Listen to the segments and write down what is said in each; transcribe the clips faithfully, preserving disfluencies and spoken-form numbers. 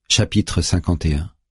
Chapitre cinquante et un.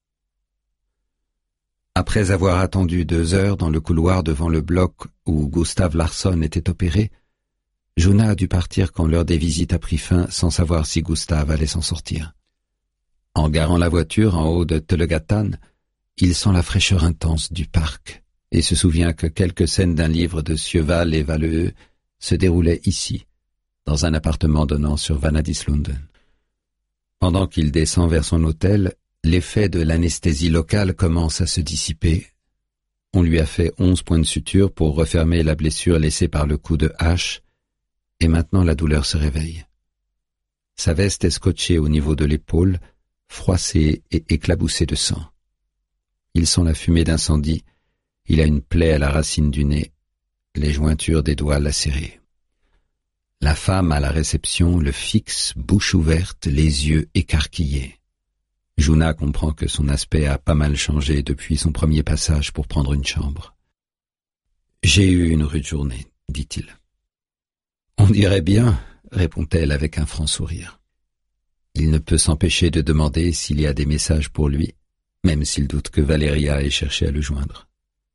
Après avoir attendu deux heures dans le couloir devant le bloc où Gustav Larsson était opéré, Juna a dû partir quand l'heure des visites a pris fin sans savoir si Gustav allait s'en sortir. En garant la voiture en haut de Töllegatan, il sent la fraîcheur intense du parc et se souvient que quelques scènes d'un livre de Sjöwall et Wahlöö se déroulaient ici, dans un appartement donnant sur Vanadislunden. Pendant qu'il descend vers son hôtel, l'effet de l'anesthésie locale commence à se dissiper. On lui a fait onze points de suture pour refermer la blessure laissée par le coup de hache, et maintenant la douleur se réveille. Sa veste est scotchée au niveau de l'épaule, froissée et éclaboussée de sang. Il sent la fumée d'incendie, il a une plaie à la racine du nez, les jointures des doigts lacérées. La femme à la réception le fixe, bouche ouverte, les yeux écarquillés. Juna comprend que son aspect a pas mal changé depuis son premier passage pour prendre une chambre. « J'ai eu une rude journée, dit-il. »« On dirait bien, » répond-elle avec un franc sourire. Il ne peut s'empêcher de demander s'il y a des messages pour lui, même s'il doute que Valeria ait cherché à le joindre.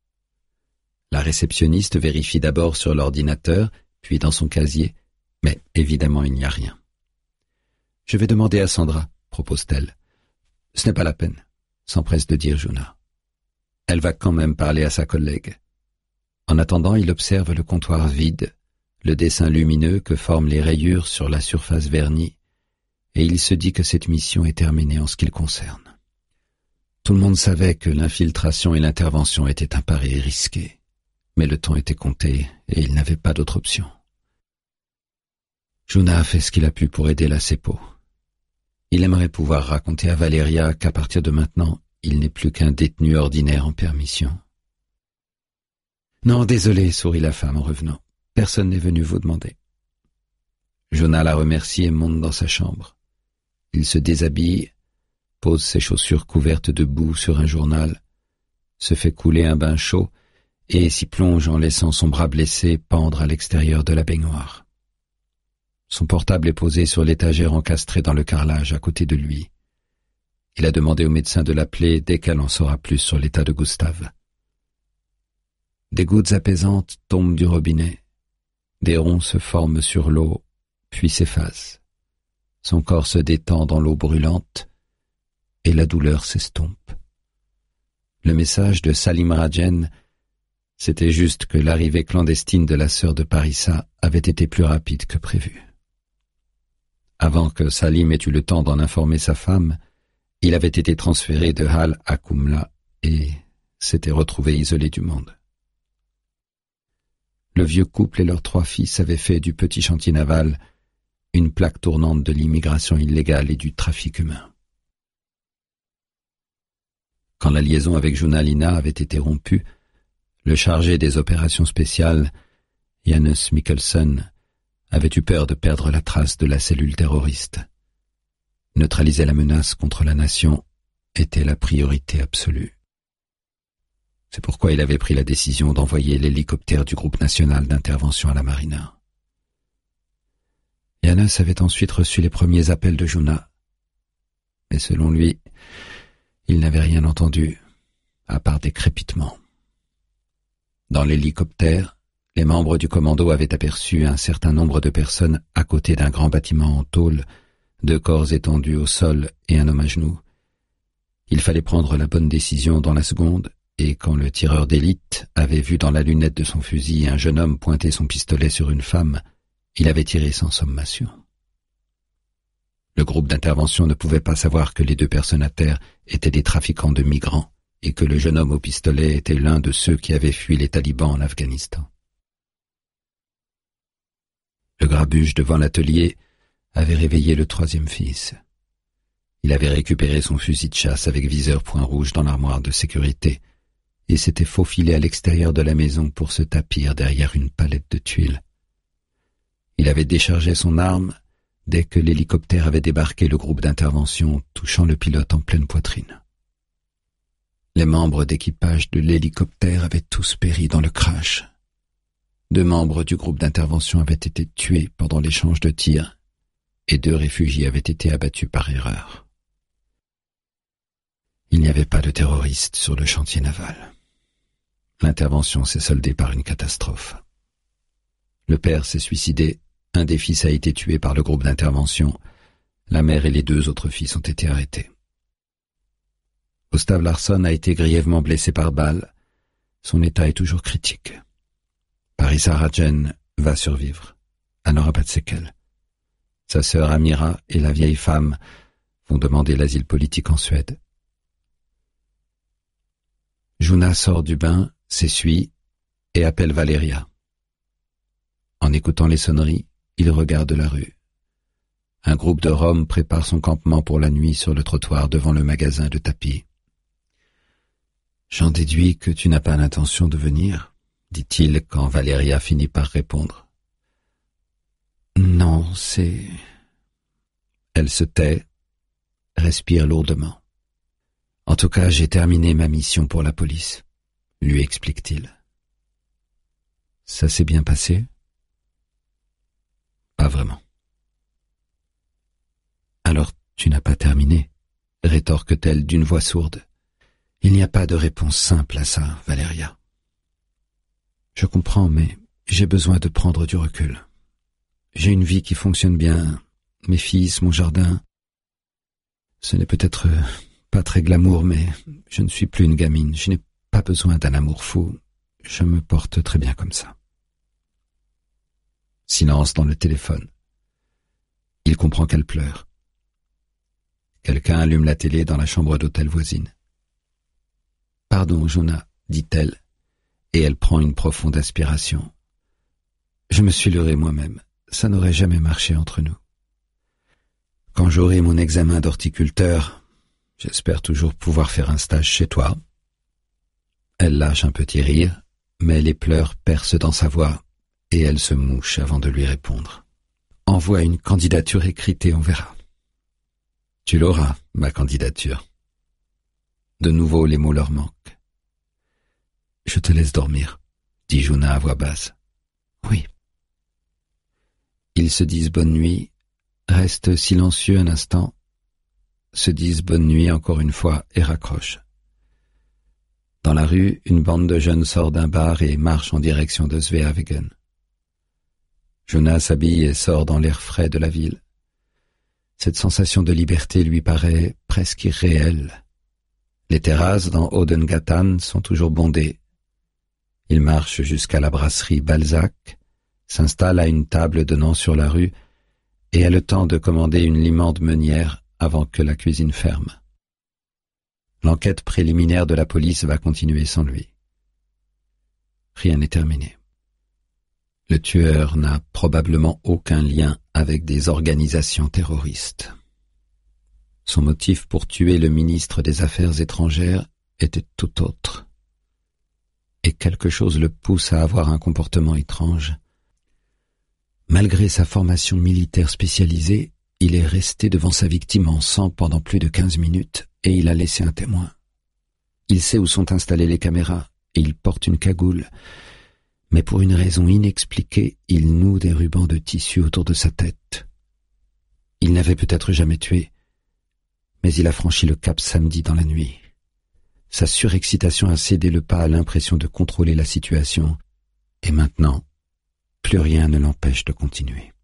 La réceptionniste vérifie d'abord sur l'ordinateur, puis dans son casier, mais évidemment il n'y a rien. « Je vais demander à Sandra, » propose-t-elle. « Ce n'est pas la peine, » s'empresse de dire Juna. Elle va quand même parler à sa collègue. En attendant, il observe le comptoir vide, le dessin lumineux que forment les rayures sur la surface vernie, et il se dit que cette mission est terminée en ce qui le concerne. Tout le monde savait que l'infiltration et l'intervention étaient un pari risqué, mais le temps était compté et il n'avait pas d'autre option. Juna a fait ce qu'il a pu pour aider la CEPO. Il aimerait pouvoir raconter à Valeria qu'à partir de maintenant, il n'est plus qu'un détenu ordinaire en permission. « Non, désolé, sourit la femme en revenant. Personne n'est venu vous demander. » Juna la remercie et monte dans sa chambre. Il se déshabille, pose ses chaussures couvertes de boue sur un journal, se fait couler un bain chaud et s'y plonge en laissant son bras blessé pendre à l'extérieur de la baignoire. Son portable est posé sur l'étagère encastrée dans le carrelage à côté de lui. Il a demandé au médecin de l'appeler dès qu'elle en saura plus sur l'état de Gustav. Des gouttes apaisantes tombent du robinet. Des ronds se forment sur l'eau, puis s'effacent. Son corps se détend dans l'eau brûlante et la douleur s'estompe. Le message de Salim Radjen, c'était juste que l'arrivée clandestine de la sœur de Parissa avait été plus rapide que prévu. Avant que Salim ait eu le temps d'en informer sa femme, il avait été transféré de Hal à Kumla et s'était retrouvé isolé du monde. Le vieux couple et leurs trois fils avaient fait du petit chantier naval une plaque tournante de l'immigration illégale et du trafic humain. Quand la liaison avec Junalina avait été rompue, le chargé des opérations spéciales, Janus Mikkelsen, avait eu peur de perdre la trace de la cellule terroriste. Neutraliser la menace contre la nation était la priorité absolue. C'est pourquoi il avait pris la décision d'envoyer l'hélicoptère du groupe national d'intervention à la marina. Janus avait ensuite reçu les premiers appels de Juna, mais selon lui, il n'avait rien entendu, à part des crépitements. Dans l'hélicoptère, les membres du commando avaient aperçu un certain nombre de personnes à côté d'un grand bâtiment en tôle, deux corps étendus au sol et un homme à genoux. Il fallait prendre la bonne décision dans la seconde, et quand le tireur d'élite avait vu dans la lunette de son fusil un jeune homme pointer son pistolet sur une femme, il avait tiré sans sommation. Le groupe d'intervention ne pouvait pas savoir que les deux personnes à terre étaient des trafiquants de migrants et que le jeune homme au pistolet était l'un de ceux qui avaient fui les talibans en Afghanistan. Le grabuge devant l'atelier avait réveillé le troisième fils. Il avait récupéré son fusil de chasse avec viseur point rouge dans l'armoire de sécurité et s'était faufilé à l'extérieur de la maison pour se tapir derrière une palette de tuiles. Il avait déchargé son arme dès que l'hélicoptère avait débarqué le groupe d'intervention, touchant le pilote en pleine poitrine. Les membres d'équipage de l'hélicoptère avaient tous péri dans le crash. Deux membres du groupe d'intervention avaient été tués pendant l'échange de tirs et deux réfugiés avaient été abattus par erreur. n'y avait pas de terroristes sur le chantier naval. L'intervention s'est soldée par une catastrophe. Le père s'est suicidé, un des fils a été tué par le groupe d'intervention, la mère et les deux autres fils ont été arrêtés. Gustav Larsson a été grièvement blessé par balle, son état est toujours critique. Parisa Rajen va survivre, elle n'aura pas de séquelles. Sa sœur Amira et la vieille femme vont demander l'asile politique en Suède. Juna sort du bain, s'essuie et appelle Valeria. En écoutant les sonneries, il regarde la rue. Un groupe de Roms prépare son campement pour la nuit sur le trottoir devant le magasin de tapis. « J'en déduis que tu n'as pas l'intention de venir ?» dit-il quand Valeria finit par répondre. « Non, c'est... » Elle se tait, respire lourdement. « En tout cas, j'ai terminé ma mission pour la police, » lui explique-t-il. « Ça s'est bien passé ?» Pas vraiment. « Alors tu n'as pas terminé ?» rétorque-t-elle d'une voix sourde. « Il n'y a pas de réponse simple à ça, Valeria. » Je comprends, mais j'ai besoin de prendre du recul. J'ai une vie qui fonctionne bien, mes fils, mon jardin. Ce n'est peut-être pas très glamour, mais je ne suis plus une gamine. Je n'ai pas besoin d'un amour fou. Je me porte très bien comme ça. Silence dans le téléphone. Il comprend qu'elle pleure. Quelqu'un allume la télé dans la chambre d'hôtel voisine. « Pardon, Juna, » dit-elle, et elle prend une profonde aspiration. « Je me suis leurré moi-même. Ça n'aurait jamais marché entre nous. Quand j'aurai mon examen d'horticulteur, j'espère toujours pouvoir faire un stage chez toi. » Elle lâche un petit rire, mais les pleurs percent dans sa voix, et elle se mouche avant de lui répondre. « Envoie une candidature écrite et on verra. »« Tu l'auras, ma candidature. » De nouveau, les mots leur manquent. « Je te laisse dormir, » dit Juna à voix basse. « Oui. » Ils se disent bonne nuit, restent silencieux un instant, se disent bonne nuit encore une fois et raccrochent. Dans la rue, une bande de jeunes sort d'un bar et marche en direction de Sveavägen. Juna s'habille et sort dans l'air frais de la ville. Cette sensation de liberté lui paraît presque irréelle. Les terrasses dans Odengatan sont toujours bondées. Il marche jusqu'à la brasserie Balzac, s'installe à une table donnant sur la rue et a le temps de commander une limande meunière avant que la cuisine ferme. L'enquête préliminaire de la police va continuer sans lui. Rien n'est terminé. Le tueur n'a probablement aucun lien avec des organisations terroristes. Son motif pour tuer le ministre des Affaires étrangères était tout autre. Et quelque chose le pousse à avoir un comportement étrange. Malgré sa formation militaire spécialisée, il est resté devant sa victime en sang pendant plus de quinze minutes et il a laissé un témoin. Il sait où sont installées les caméras et il porte une cagoule. Mais pour une raison inexpliquée, il noue des rubans de tissu autour de sa tête. Il n'avait peut-être jamais tué, mais il a franchi le cap samedi dans la nuit. Sa surexcitation a cédé le pas à l'impression de contrôler la situation, et maintenant, plus rien ne l'empêche de continuer.